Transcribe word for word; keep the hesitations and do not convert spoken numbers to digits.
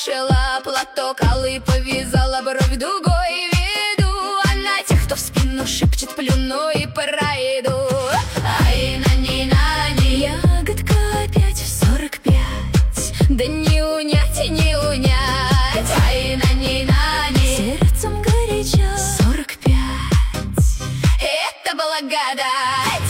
нашила платок алый, повязала бровь дугой, веду. А на тех, кто в спину шепчет, плюну и пройду. Ай, нани, нани, ягодка опять в сорок пять. Да не унять, не унять. Ай, нани, нани, сердцем горячо сорок пять. Это была года.